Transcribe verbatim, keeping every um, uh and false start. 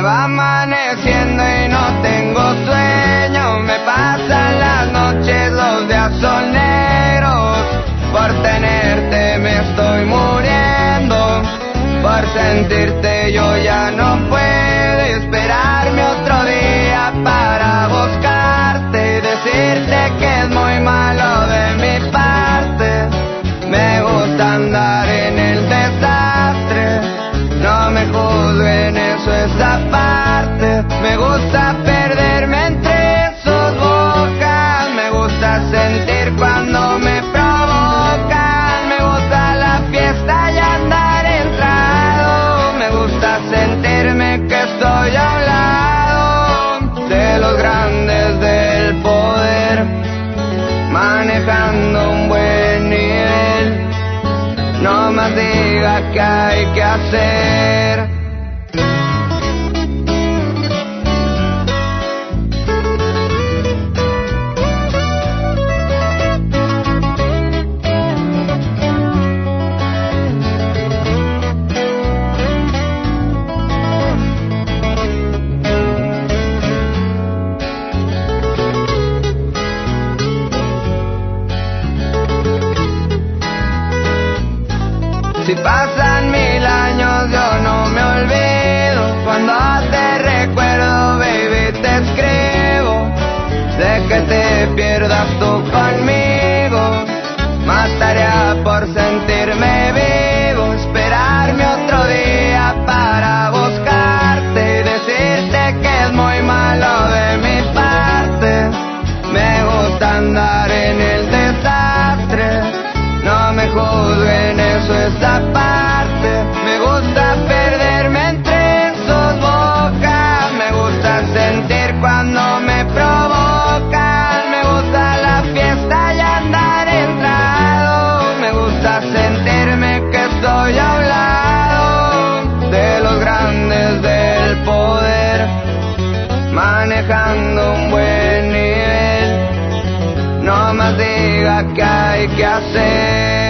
va amaneciendo y no tengo sueño. Me pasan las noches, los días son negros. Por tenerte me estoy muriendo. Por sentirte yo ya no puedo esperarme otro día para buscarte y decirte que es muy malo de mi parte. Me gusta andar en el desastre, no me juzguen, eso es aparte. Me gusta perderme entre sus bocas, me gusta sentir cuando me provocan. Me gusta la fiesta y andar entrado, me gusta sentirme que estoy a un lado de los grandes del poder, manejando un buen nivel. No más diga que hay que hacer. Si pasan mil años yo no me olvido, cuando te recuerdo baby te escribo, de que te pierdas tú conmigo. Mataría por sentirme vivo, esperarme otro día para buscarte y decirte que es muy malo de mi parte. Me gusta andar en el desastre, no me juzguen, eso es aparte. Me gusta perderme entre sus bocas, me gusta sentir cuando me provocan. Me gusta la fiesta y andar entrado, me gusta sentirme que estoy a un lado de los grandes del poder, manejando un buen nivel. No más diga que hay que hacer.